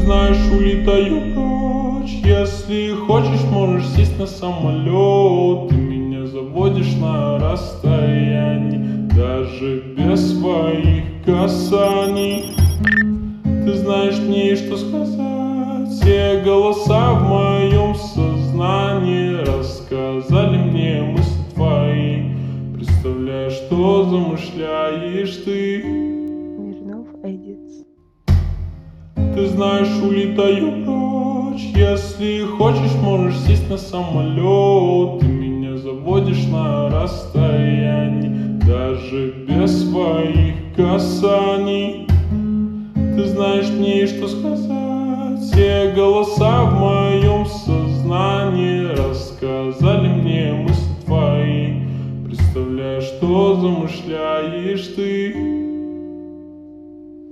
знаешь, улетаю прочь. Если хочешь, можешь сесть на самолет. Ты меня заводишь на расстоянии, даже без своих касаний. Ты знаешь, мне что сказать. Все голоса в моем сознании рассказали мне мысли твои. Представляешь, что замышляешь ты. Мирнов Эдитс. Ты знаешь, улетаю прочь. Если хочешь, можешь сесть на самолет. Ты меня заводишь на расстоянии, даже без своих касаний. Ты знаешь, мне что сказать. Все голоса в моем сознании рассказали мне мысли твои. Представляешь, что замышляешь ты.